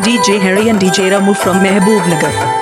DJ Harry and DJ Ramu from Mehboob Nagar.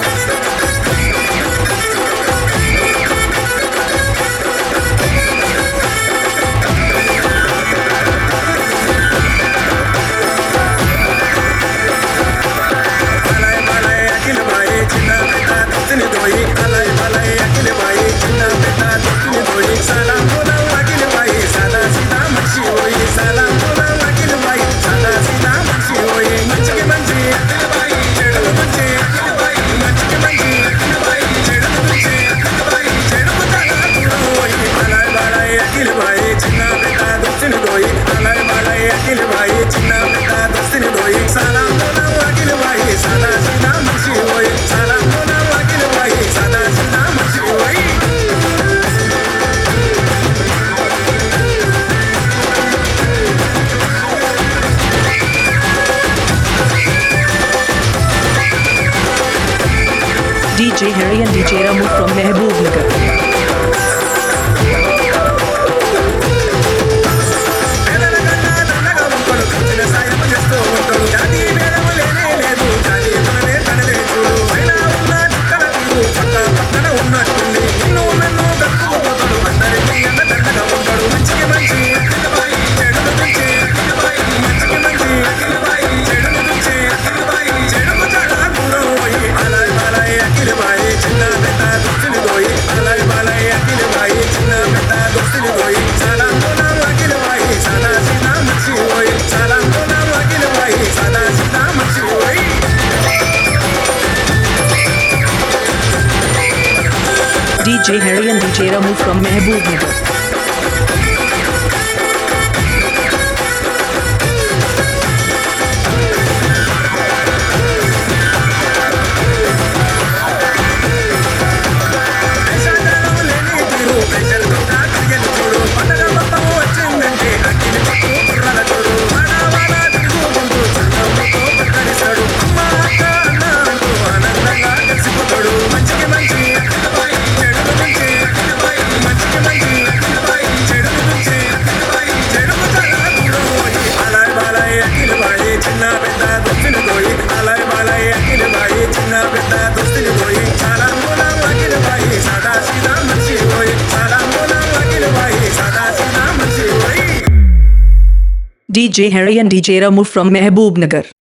DJ Harry and DJ Ramu from Mehboob Nagar. DJ Harry and DJ Ramu from Mehboob Nagar. DJ Harry and DJ Ramu from Mehboob Nagar.